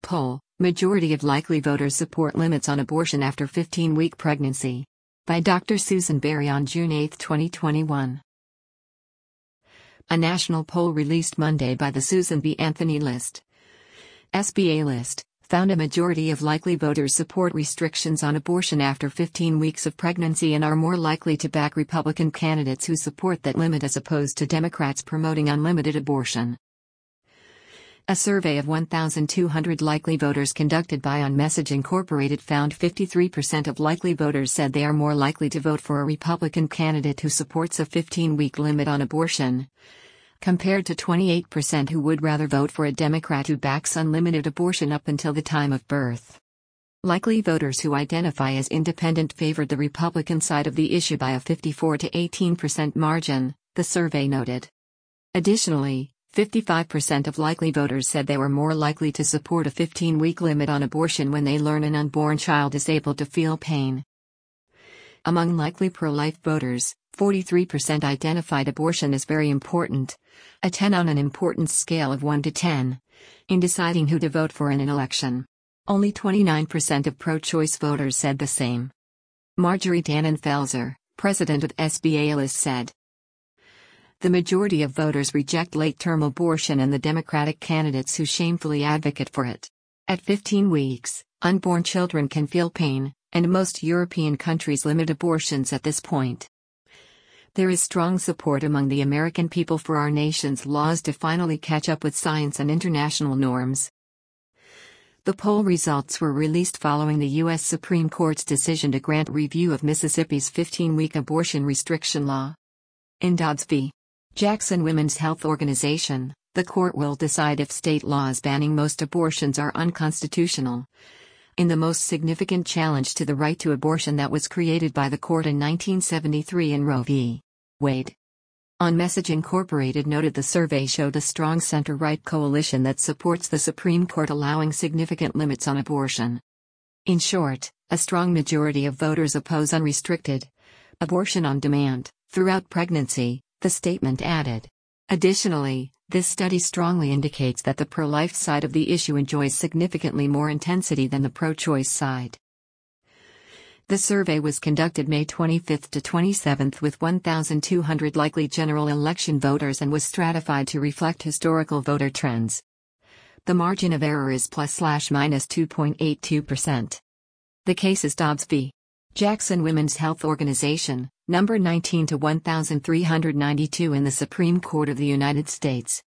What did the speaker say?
poll, majority of likely voters support limits on abortion after 15-week pregnancy. By Dr. Susan Berry on June 8, 2021. A national poll released Monday by the Susan B. Anthony List SBA list found a majority of likely voters support restrictions on abortion after 15 weeks of pregnancy and are more likely to back Republican candidates who support that limit as opposed to Democrats promoting unlimited abortion. A survey of 1,200 likely voters conducted by On Message Incorporated found 53% of likely voters said they are more likely to vote for a Republican candidate who supports a 15-week limit on abortion, compared to 28% who would rather vote for a Democrat who backs unlimited abortion up until the time of birth. Likely voters who identify as independent favored the Republican side of the issue by a 54 to 18% margin, the survey noted. Additionally, 55% of likely voters said they were more likely to support a 15-week limit on abortion when they learn an unborn child is able to feel pain. Among likely pro-life voters, 43% identified abortion as very important, a 10 on an importance scale of 1 to 10, in deciding who to vote for in an election. Only 29% of pro-choice voters said the same. Marjorie Dannenfelser, president of SBA List, said, "The majority of voters reject late-term abortion and the Democratic candidates who shamefully advocate for it. At 15 weeks, unborn children can feel pain, and most European countries limit abortions at this point. There is strong support among the American people for our nation's laws to finally catch up with science and international norms." The poll results were released following the U.S. Supreme Court's decision to grant review of Mississippi's 15-week abortion restriction law. In Dobbs v. Jackson Women's Health Organization, the court will decide if state laws banning most abortions are unconstitutional. In the most significant challenge to the right to abortion that was created by the court in 1973 in Roe v. Wade. On Message Incorporated noted the survey showed a strong center-right coalition that supports the Supreme Court allowing significant limits on abortion. In short, a strong majority of voters oppose unrestricted abortion on demand throughout pregnancy, the statement added. Additionally, this study strongly indicates that the pro-life side of the issue enjoys significantly more intensity than the pro-choice side. The survey was conducted May 25 to 27 with 1,200 likely general election voters and was stratified to reflect historical voter trends. The margin of error is ±minus 2.82%. The case is Dobbs v. Jackson Women's Health Organization, number 19 to 1392 in the Supreme Court of the United States.